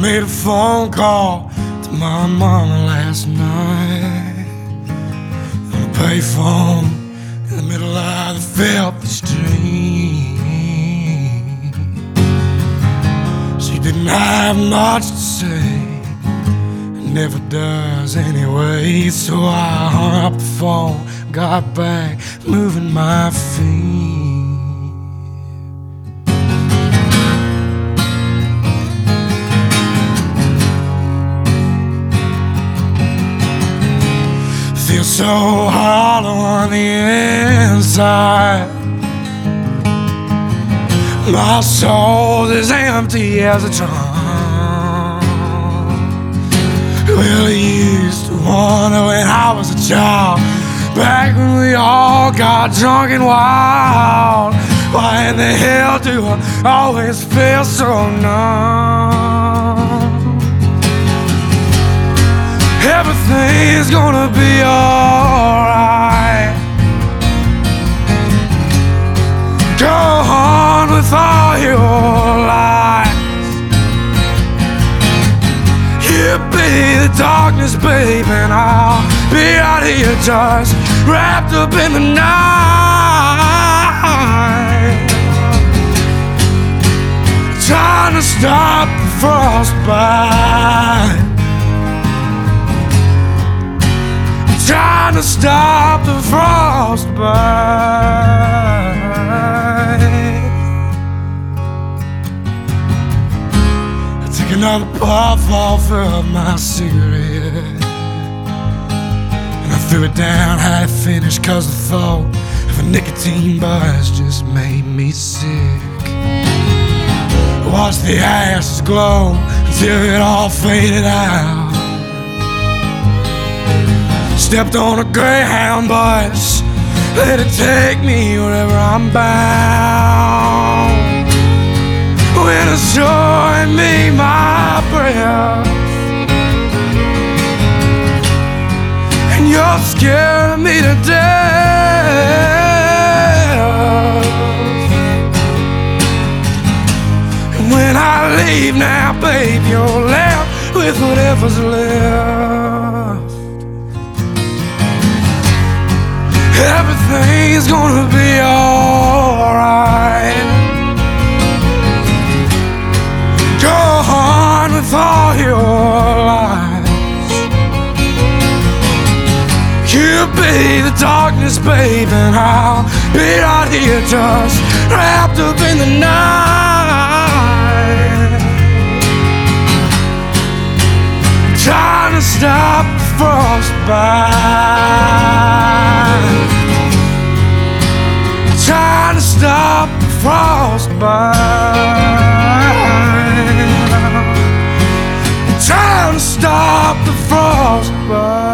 made a phone call to my mama last night on a payphone in the middle of the filthy street. She didn't have much to say, and never does anyway. So I hung up the phone, got back, moving my feet. Feel so hollow on the inside. My soul is empty as a drum. Well, I used to wonder when I was a child, back when we all got drunk and wild. Why in the hell do I always feel so numb? Everything's gonna be alright. Go on with all your lies. You be the darkness, babe, and I'll be out here just wrapped up in the night, trying to stop the frostbite, trying to stop the frostbite. I took another puff off of my cigarette, and I threw it down half finished, cause the thought of a nicotine buzz just made me sick. I watched the ashes glow until it all faded out. Stepped on a Greyhound bus, let it take me wherever I'm bound. When it's showing me my breath, and you're scaring me to death. And when I leave now, babe, you're left with whatever's left. Everything's gonna be alright. Go on with all your lies. You be the darkness, babe, and I'll be out here just wrapped up in the night, trying to stop the frostbite, trying to stop the frostbite, trying to stop the frostbite.